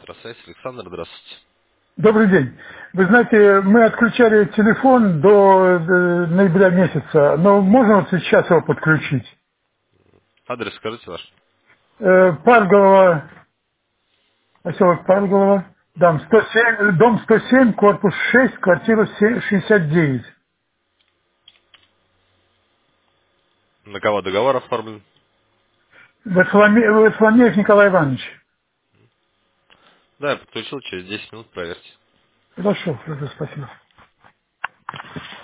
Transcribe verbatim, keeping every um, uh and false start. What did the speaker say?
Электросвязь. Александр, здравствуйте. Добрый день. Вы знаете, мы отключали телефон до э, ноября месяца, но можно вот сейчас его подключить? Адрес скажите ваш. Э, Парголова, поселок Парголова, дом сто семь, э, дом сто семь, корпус шесть, квартира се- шестьдесят девять. На кого договор оформлен? Варфоломе- Варфоломеев Николай Иванович. Да, я подключил, через десять минут проверьте. Хорошо, хорошо, спасибо.